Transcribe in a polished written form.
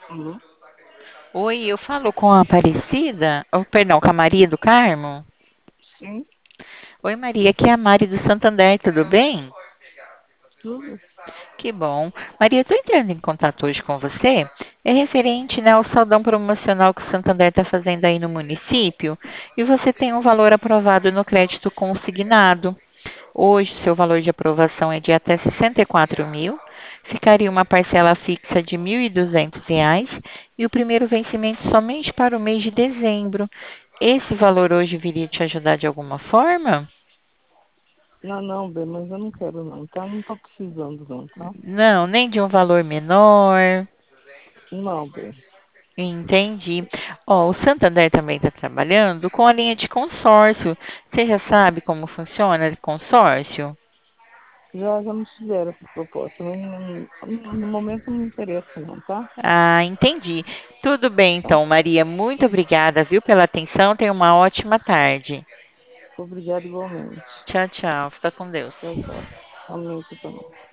Uhum. Oi, eu falo com a Aparecida, oh, perdão, com a Maria do Carmo. Sim, Oi, Maria, aqui é a Mari do Santander, tudo bem? tudo. Que bom. Maria, estou entrando em contato hoje com você. É referente, né, ao saldão promocional que o Santander está fazendo aí no município. E você tem um valor aprovado no crédito consignado. Hoje, seu valor de aprovação é de até 64 mil. Ficaria uma parcela fixa de R$ 1.200 e o primeiro vencimento somente para o mês de dezembro. Esse valor hoje viria te ajudar de alguma forma? Não, não, bem, mas eu não quero não, tá? Não tô precisando não, tá? Não, nem de um valor menor. Não, bem. Entendi. Ó, o Santander também está trabalhando com a linha de consórcio. Você já sabe como funciona o consórcio? Já me fizeram essa proposta, mas no momento não me interessa não, tá? Ah, entendi. Tudo bem, Tá? então, Maria. Muito obrigada, viu, pela atenção. Tenha uma ótima tarde. Obrigado igualmente. Tchau, tchau. Fica com Deus. Tchau, tchau. Amém, você também.